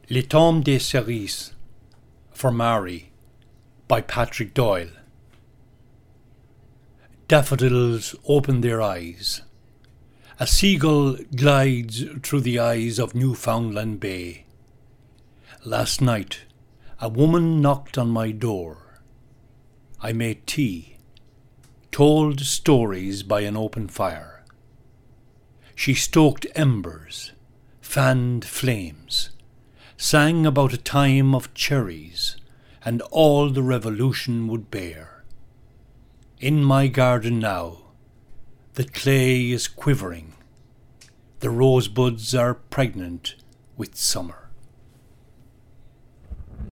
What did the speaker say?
Les Tombes des Cerises for Mary by Patrick Doyle. Daffodils open their eyes. A seagull glides through the eyes of Newfoundland Bay. Last night, a woman knocked on my door. I made tea, told stories by an open fire. She stoked embers, fanned flames, sang about a time of cherries and all the revolution would bear. In my garden now, the clay is quivering. The rosebuds are pregnant with summer.